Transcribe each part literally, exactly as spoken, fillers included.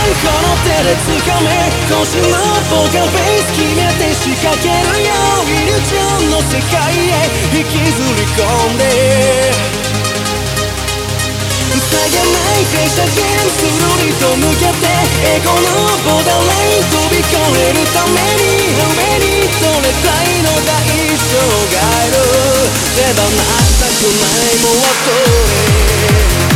この手で掴め渾身のポーカーフェイス決めて仕掛けるよイリュージョンの世界へ引きずり込んでさげない停車ゲームするりと向けてエゴのボーダーライン飛び越えるために上に取れたいのが一生がいる手放したくないもう後へ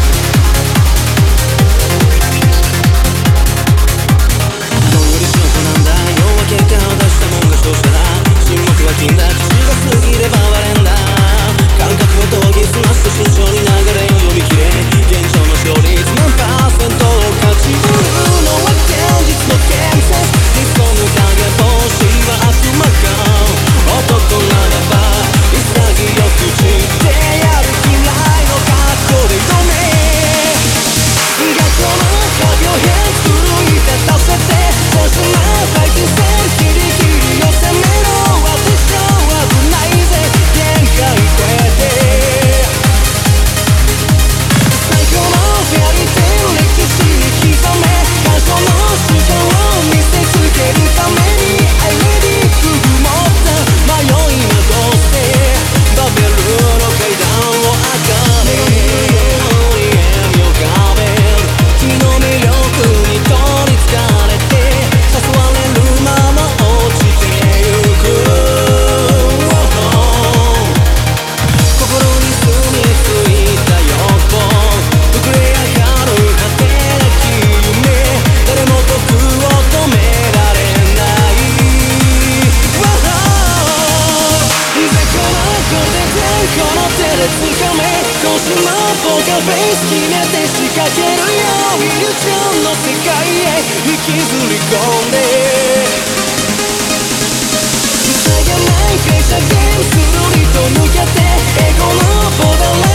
ポーカーフェイス決めて仕掛けるよイリュージョンの世界へ引きずり込んでさげない停車ゲームするりと抜けてエゴのボーダーライン